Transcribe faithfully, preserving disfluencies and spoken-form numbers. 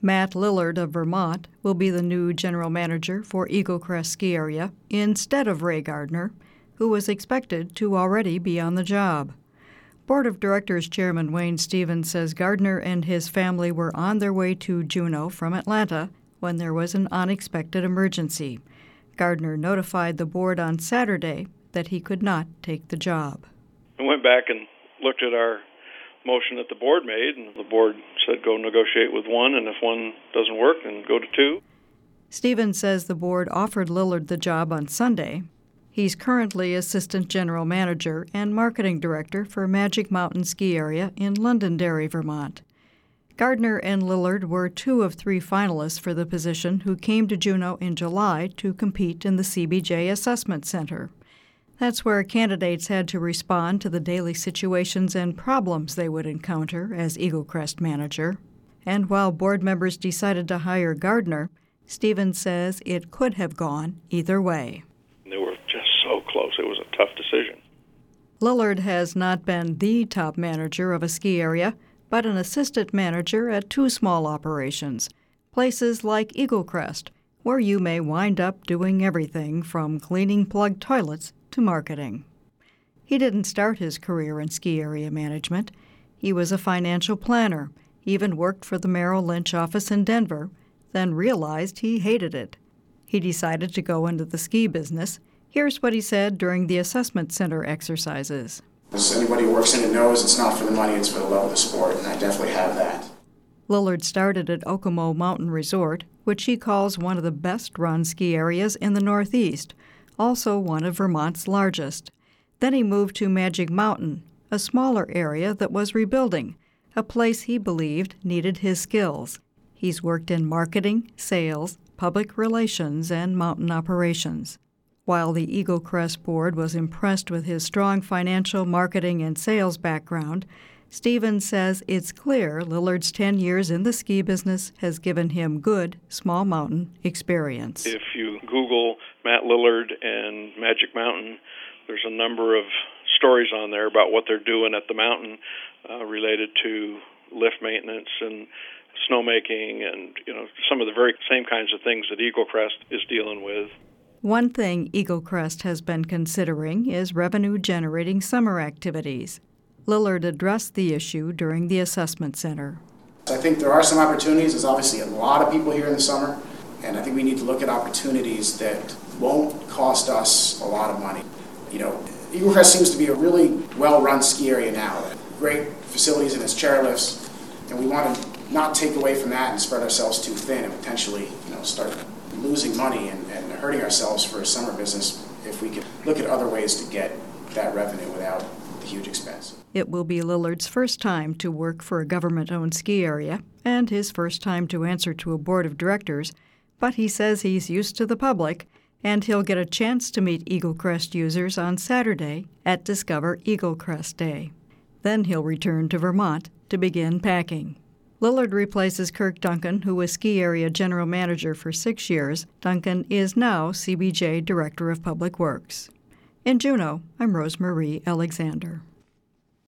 Matt Lillard of Vermont will be the new general manager for Eagle Crest Ski Area instead of Ray Gardner, who was expected to already be on the job. Board of Directors Chairman Wayne Stevens says Gardner and his family were on their way to Juneau from Atlanta when there was an unexpected emergency. Gardner notified the board on Saturday that he could not take the job. I went back and looked at our motion that the board made, and the board said go negotiate with one, and if one doesn't work, then go to two. Stevens says the board offered Lillard the job on Sunday. He's currently Assistant General Manager and Marketing Director for Magic Mountain Ski Area in Londonderry, Vermont. Gardner and Lillard were two of three finalists for the position who came to Juneau in July to compete in the C B J Assessment Center. That's where candidates had to respond to the daily situations and problems they would encounter as Eagle Crest manager. And while board members decided to hire Gardner, Stevens says it could have gone either way. They were just so close. It was a tough decision. Lillard has not been the top manager of a ski area, but an assistant manager at two small operations, places like Eagle Crest, where you may wind up doing everything from cleaning plugged toilets to marketing. He didn't start his career in ski area management. He was a financial planner, even worked for the Merrill Lynch office in Denver, then realized he hated it. He decided to go into the ski business. Here's what he said during the assessment center exercises. As anybody who works in it knows, it's not for the money, it's for the love of the sport, and I definitely have that. Lillard started at Okemo Mountain Resort, which he calls one of the best-run ski areas in the Northeast, also one of Vermont's largest. Then he moved to Magic Mountain, a smaller area that was rebuilding, a place he believed needed his skills. He's worked in marketing, sales, public relations, and mountain operations. While the Eagle Crest board was impressed with his strong financial, marketing, and sales background, Stevens says it's clear Lillard's ten years in the ski business has given him good small mountain experience. If you Google Matt Lillard and Magic Mountain, there's a number of stories on there about what they're doing at the mountain uh, related to lift maintenance and snowmaking and, you know, some of the very same kinds of things that Eagle Crest is dealing with. One thing Eagle Crest has been considering is revenue-generating summer activities. Lillard addressed the issue during the assessment center. I think there are some opportunities. There's obviously a lot of people here in the summer, and I think we need to look at opportunities that won't cost us a lot of money. You know, Eagle Crest seems to be a really well-run ski area now. Great facilities in its chairlifts, and we want to not take away from that and spread ourselves too thin and potentially, you know, start losing money and, and hurting ourselves for a summer business if we could look at other ways to get that revenue without the huge expense. It will be Lillard's first time to work for a government-owned ski area and his first time to answer to a board of directors, but he says he's used to the public and he'll get a chance to meet Eagle Crest users on Saturday at Discover Eagle Crest Day. Then he'll return to Vermont to begin packing. Lillard replaces Kirk Duncan, who was ski area general manager for six years. Duncan is now C B J Director of Public Works. In Juneau, I'm Rosemarie Alexander.